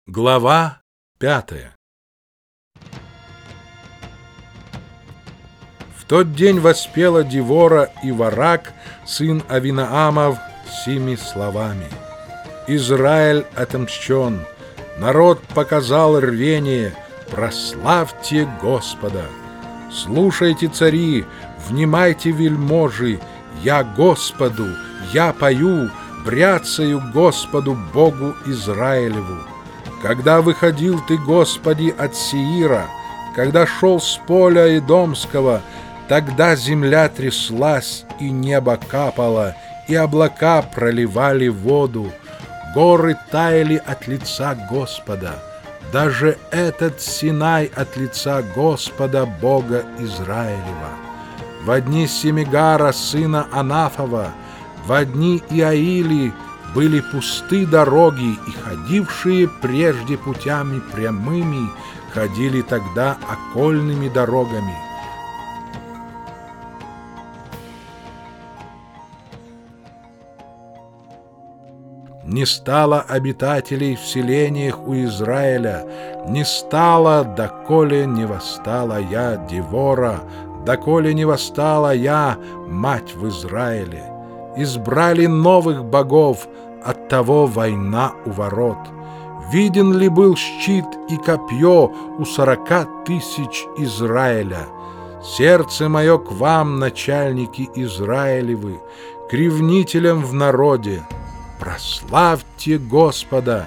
Глава 5. В тот день воспела Девора и Варак, сын Авинаамов, сими словами: «Израиль отомщен, народ показал рвение, прославьте Господа! Слушайте, цари, внимайте, вельможи, я Господу, я пою, бряцаю Господу Богу Израилеву. Когда выходил ты, Господи, от Сеира, когда шел с поля Эдомского, тогда земля тряслась, и небо капало, и облака проливали воду, горы таяли от лица Господа, даже этот Синай от лица Господа Бога Израилева. Во дни Семигара, сына Анафова, во дни Иаили были пусты дороги, и ходившие прежде путями прямыми ходили тогда окольными дорогами. Не стало обитателей в селениях у Израиля, не стало, доколе не восстала я, Девора, доколе не восстала я, мать в Израиле. Избрали новых богов, оттого война у ворот. Виден ли был щит и копье у 40 000 Израиля? Сердце мое к вам, начальники Израилевы, к ревнителям в народе. Прославьте Господа,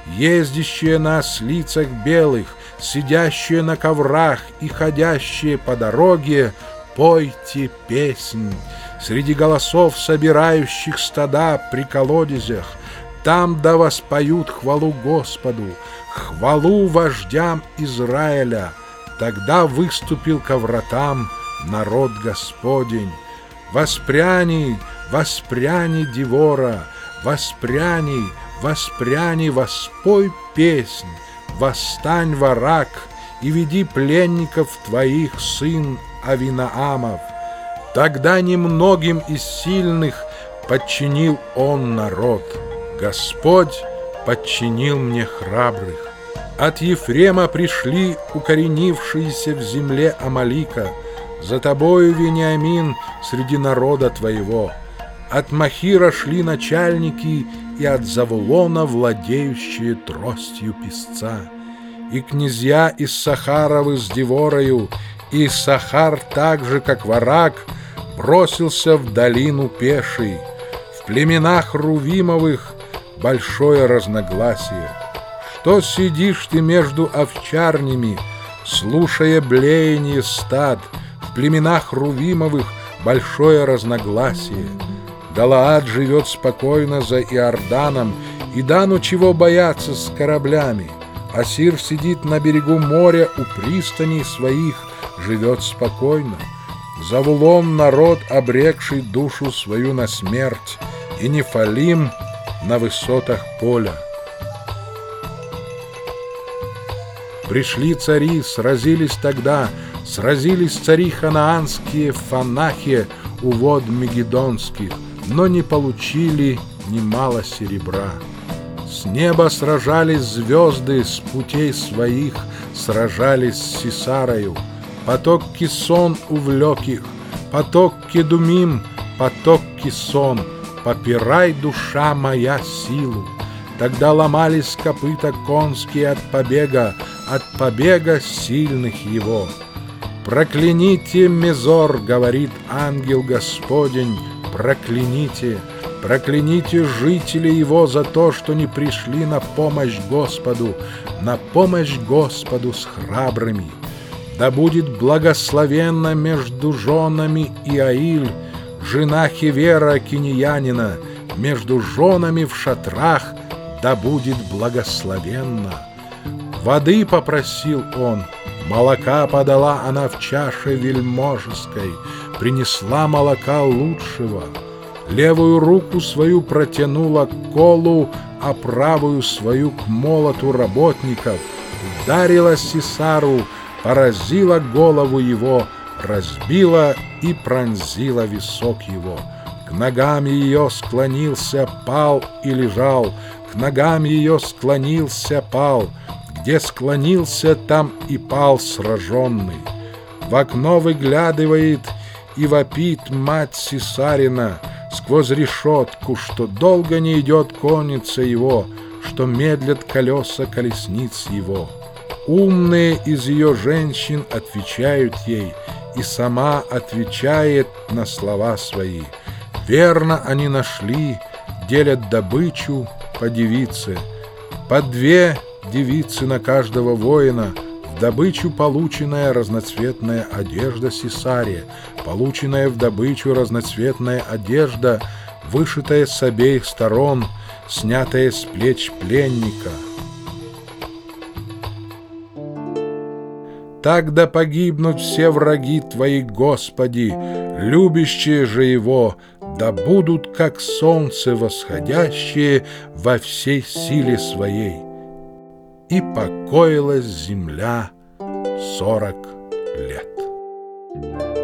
ездящие на ослицах белых, сидящие на коврах и ходящие по дороге, пойте песнь. Среди голосов, собирающих стада при колодезях, там да воспоют хвалу Господу, хвалу вождям Израиля. Тогда выступил ко вратам народ Господень. Воспряни, воспряни, Девора, воспряни, воспряни, воспой песнь, восстань, Варак, и веди пленников твоих, сын Авинаамов. Тогда немногим из сильных подчинил он народ. Господь подчинил мне храбрых. От Ефрема пришли укоренившиеся в земле Амалика. За тобою, Вениамин, среди народа твоего. От Махира шли начальники, и от Завулона владеющие тростью песца. И князья из Сахаровы с Деворою, и Сахар так же, как Варак, бросился в долину пеший. В племенах Рувимовых большое разногласие. Что сидишь ты между овчарнями, слушая блеяние стад? В племенах Рувимовых большое разногласие. Галаад живет спокойно за Иорданом, и Дану чего бояться с кораблями. Ассир сидит на берегу моря у пристаней своих, живет спокойно. Завулон — народ, обрекший душу свою на смерть, и Нефалим — на высотах поля. Пришли цари, сразились тогда, сразились цари ханаанские в Фанахе у вод Мегидонских, но не получили немало серебра. С неба сражались звезды, с путей своих сражались с Сисарою. Поток Кисон увлек их, поток Кедумим, поток Кисон. Попирай, душа моя, силу. Тогда ломались копыта конские от побега сильных его. Прокляните Мезор, говорит ангел Господень, прокляните, прокляните жителей его за то, что не пришли на помощь Господу с храбрыми. Да будет благословенна между женами Иаиль, жена Хевера Киньянина, между женами в шатрах да будет благословенна. Воды попросил он, молока подала она в чаше вельможеской, принесла молока лучшего. Левую руку свою протянула к колу, а правую свою к молоту работников, ударила Сисару, поразила голову его, разбила и пронзила висок его. К ногам ее склонился, пал и лежал, к к ногам ее склонился, пал, где склонился, там и пал сраженный. В окно выглядывает и вопит мать Сисарина сквозь решетку, что долго не идет конница его, что медлят колеса колесниц его. Умные из ее женщин отвечают ей, и сама отвечает на слова свои. Верно они нашли, делят добычу по девице, по 2 девицы на каждого воина, в добычу полученная разноцветная одежда Сисария, полученная в добычу разноцветная одежда, вышитая с обеих сторон, снятая с плеч пленника. Так да погибнут все враги Твои, Господи, любящие же Его, да будут, как солнце восходящее во всей силе Своей. И покоилась земля 40 лет.